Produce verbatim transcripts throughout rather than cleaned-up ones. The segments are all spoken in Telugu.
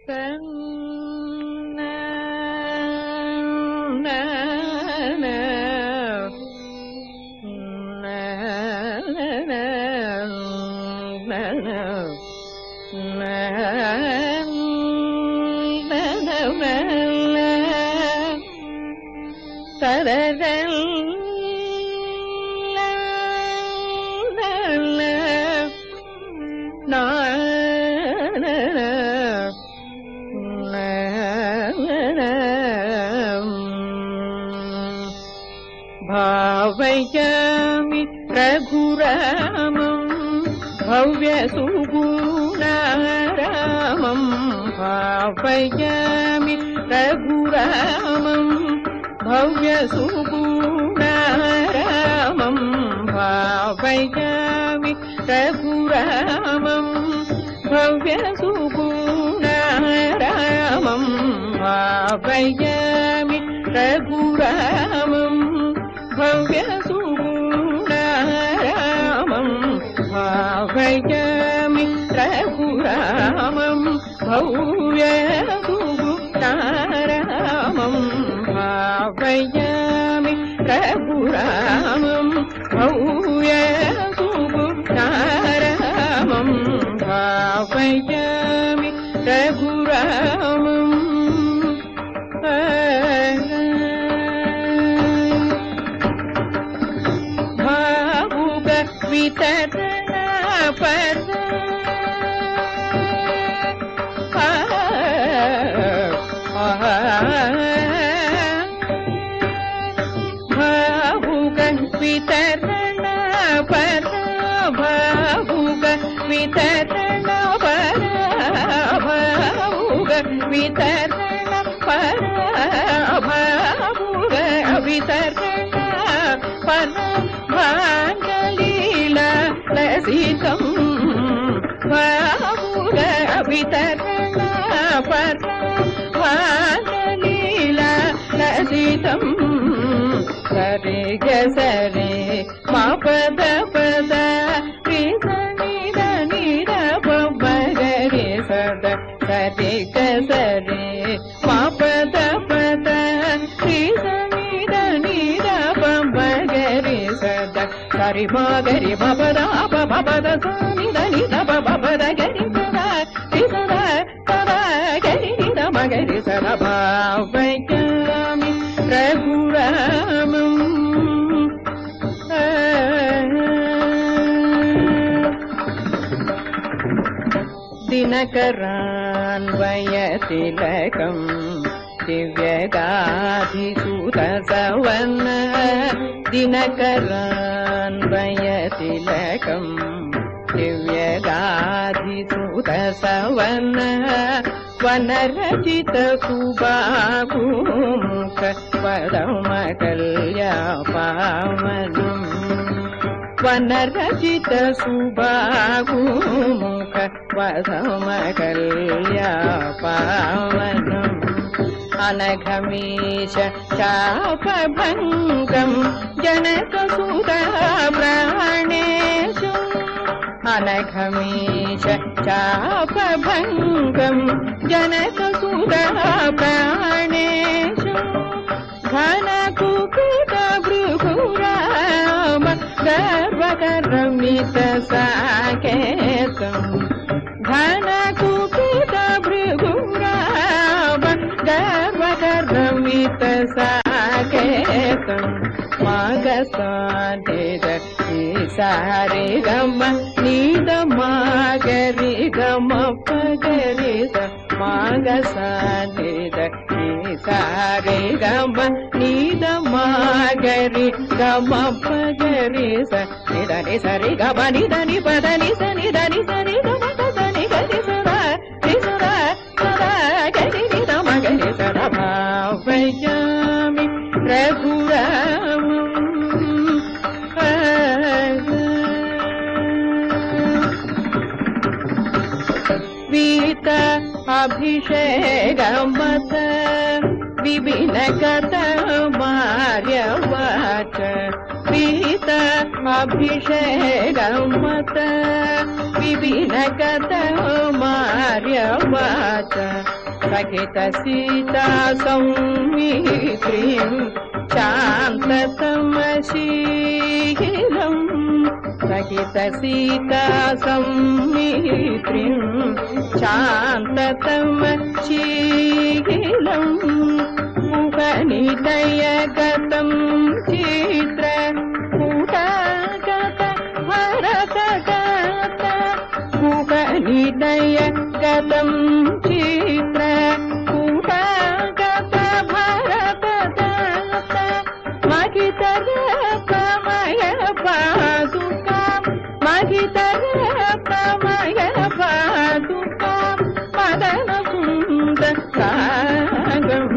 భావయామి రఘురామం భవ్య సుగుణారామం భావయామి రఘురామం భవ్య సుగుణారామం భావయామి రఘురామం భవ్య సుగుణారామం భావయామి రఘురామం భవ్య సుగుణారామం భావయామి రఘురామం భవ్య సుగుణారామం భావయామి రఘురామం భవ్య సుగుణారామం భావయామి రఘురామం భావుక వితరణ పద భావుక వితరణ పద భావుక వితరణ పద భావుక వితరణ పద భావుక వితరణ పద భాంగలీలా లసితం భావుక వితరణ పద భాంగలీలా లసితం సరే గ సరే మా పద పద రిసనిద నిద పమగరి సద సరే గ సరే మా పద పద రిసనిద నిద పమగరి సద సరి మగరి మపద పపద సనిద నిద పపద గరి సద రిసద పద గరి నిద మగరి సద భావయామి రఘురామం దినకరాన్వయతిలకం దివ్యగాధిసుత సవన దినకరాన్వయతిలకం దివ్యగాధిసుత సవన వనరచిత సుబాహుముఖ పరమ కళ్యాపావనం వనరచిత సుబాహుముఖ పరమ కళ్యాపావనం అనఘమీశ చాపభంగం జనకసుతా ప్రాణేషు అనఘమీశ చాపభంగం జనకసుతా ప్రాణేషు ఘనకుపిత భృగురామ గర్వకరమిత సాకేతం ఘనకుపిత భృగురామ గర్వకరమిత సాకేతం మగసానిద సారి గమ నీద మాగరి గమ పగరి మగసానిద సారి గమ నీద మాగరి గమ పగరి నిద ని సరి గమ నిద ని పద ని స నిద ని సరి గమ పద ని గరి సదా ని సదా సదా గరి నిద మగరి సద భావయామి రఘురామం వీత అభిషేకమత విభిన్నగత మార్యవాచ వీత అభిషేకమత విభిన్నగత మార్యవాచ सहित सीता सौमित्रीं शान्ततमशीलम् सहित सीता सौमित्रीं शान्ततमशीलम् मुखनिलयगतं चित्र कूटागत भरतगत मुखनिलयगतं चित्र कूटागत भरतगत महितरकमय पादुकां महितरकमय पादुकां मदनकुन्दरागम्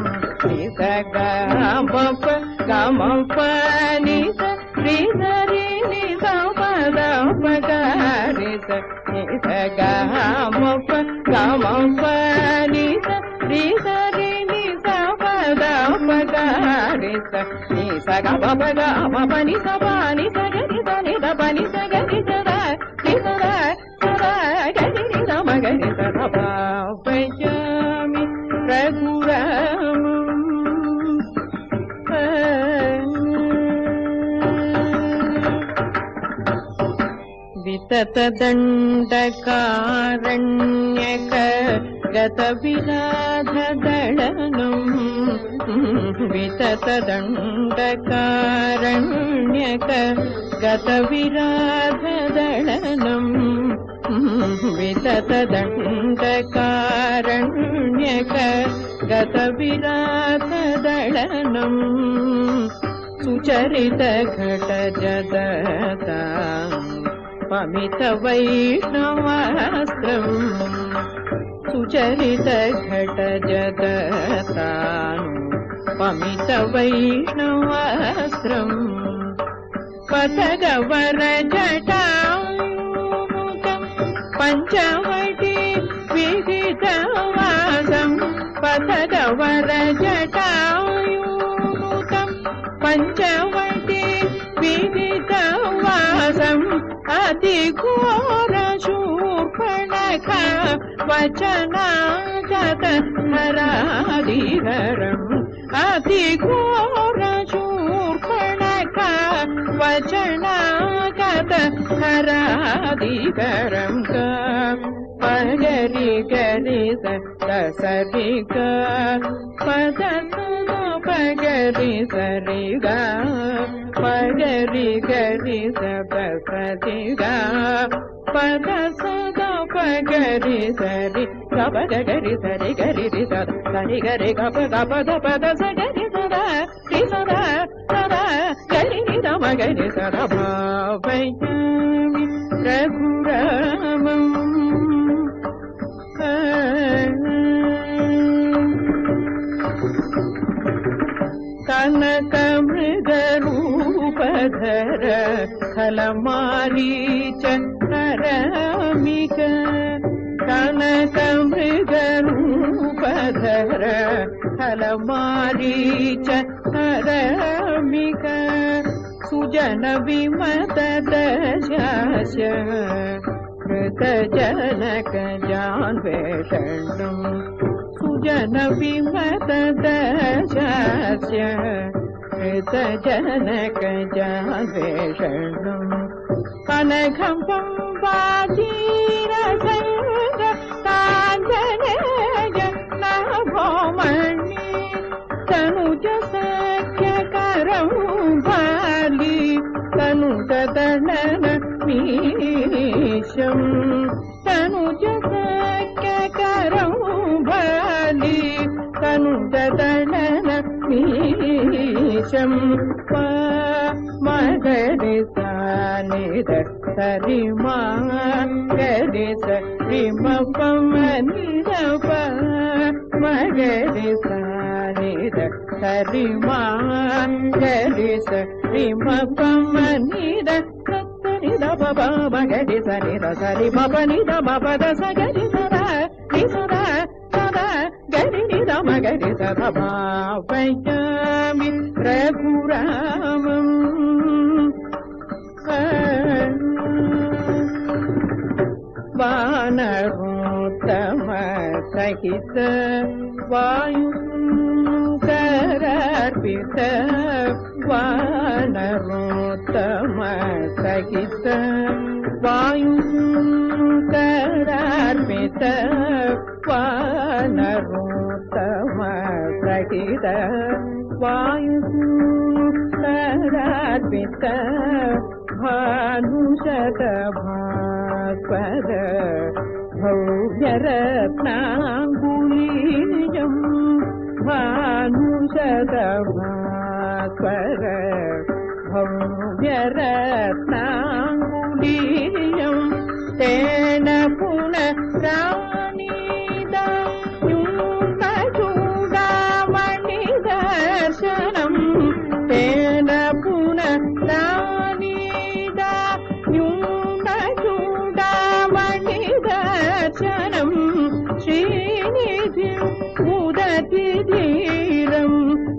गमप गमप निस श्रीधरि निस पदप गरिस निस गमप गमप निस श्रीधरि निस पदप गरिस निस गमप गमप निस पानि सगरि सनि दपनि सगरि सदा निसदा सदा गरि निस मगरि सदा भावयामि रघुराम विततदण्डकारण्यक गतविराधदळनम् विततदण्डकारण्यक गतविराधदळनम् विततदण्डकारण्यक गतविराधदळनम् सुचरितघटजदताम् पमितवैष्णवास्त्रम् सुचरितघटजदताम् पमितवैष्णवास्त्रम् पथगवरजटायुमुखम् पञ्चवटी विहितवासम् पथगवरजटायुमुखम् पञ्चवटी विहितवासम् अतिघोरशूर्पणखा वचनागत हरादिहरम् अतिघोरशूर्पणखा वचनागत हरादिहरम् पगरि गरि सरि ग पद पगरि सरि ग पगरि गरि सरि ग पद सदा पगरि सरि गप गरि सरि गरि सरि गरि गप गप पद सगरि सदा रि सदा सदा गरि निद मगरि सदा भावयामि रघुरामम् कनकमृगरूपधर खलमारीच करमिक कनकमृगरूपधर खलमारीच करमिक सुजन विमत दशाश कृतजनक जान्वेषणम् सुजन विमत दशास्य कृतजनक जान्वेषणम् कनकं पम्पातीरसंग काञ्चनेय नभोमणि तनुज सख्यकरं बाली तनुजदनन मीशम् तनुज सख्यकरं बाली तनुजदनन मीशम् मगरि सानिद सरिमा गरि सरिमपमनिद मगरि सानिद सरिमा गरि सरिमपमनिद सत्तनिद बबा मगरि सनिद सरिमपनिद मपद सगरि सदा नि सदा सदा गरि निद मगरि सदा भावयामि रघुरामम् वानरोत्तम సహిత వాయుకరార్పిత వానరోత్తమ సహిత వాయుకరార్పిత వానరోత్తమ సహిత వాయుకరార్పిత భానుషత భాస్వర భవ్యరత్నాంగులీయం భానుషత భాస్వర భవ్యరత్నాంగులీయం తేన పునరానీదాయుమచూడామణి దర్శనం తేన పునరానీదాయుమచూడామణి దర్శనం శ్రీనిధి ఉదతి ధీరం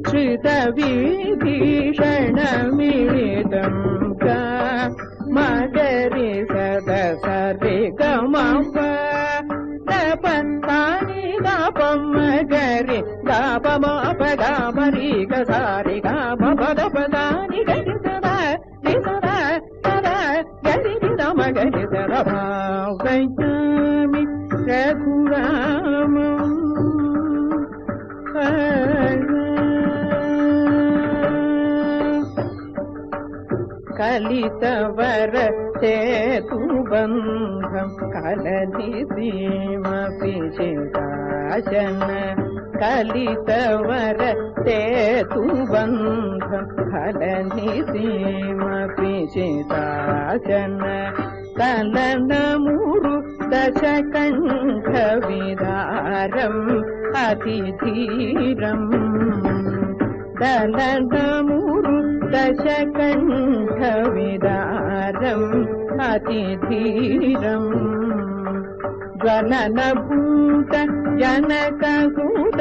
శ్రుతవిభీషణమిళితం గా మగరి సద సరి గమప దప సాని దపం మగరి దపమ పగమరి గసారి గమ పద పదాని గరి సదా ని సదా సదా గరి దమ గరి సదా భావయామి రఘురామం కలితవర సేతుబంధం కలది సీమపి చిదాశన కలితవర సేతుబంధం కలది సీమపి చిదాశన కలనమూరు దశకంఠ విదారం అతిధీరం దలనమూరు దశకంఠ విదారం అతిధీరం జ్వలనభూత జనకసూత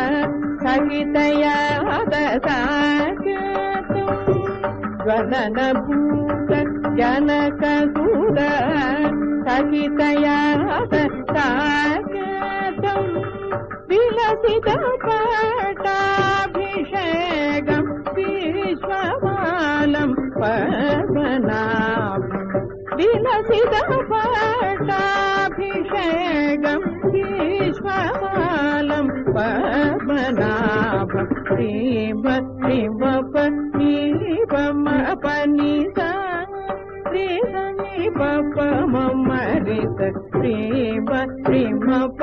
సహితయాద సాగతం జ్వలనభూత జనకసూత సహితయాద సాగతం విలసిత పటాభిషేకం విశ్వమాలం పద్మనాభం విలసిత పటాభిషేకం విశ్వమాలం పద్మనాభం శ్రీమ శ్రీమప శ్రీపమపనిసా శ్రీసని పప మమరిత శ్రీమ శ్రీమప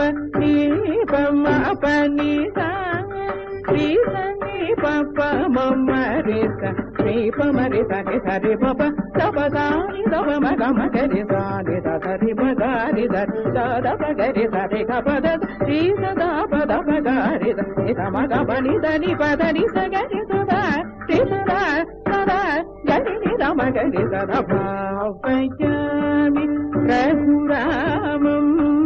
శ్రీపమపనిసా శ్రీసని పప మమరిత శ్రీపమరిత సరి పప సపదాని దవ మగ మగరి సాని సరి మగారి దద గరి సరి కపద శ్రీ సదా పద పగారి ద మగ పని దని పదని సగరి సదా శ్రీ సదా సదా గరి మగరి సదా భావయామి రఘురామం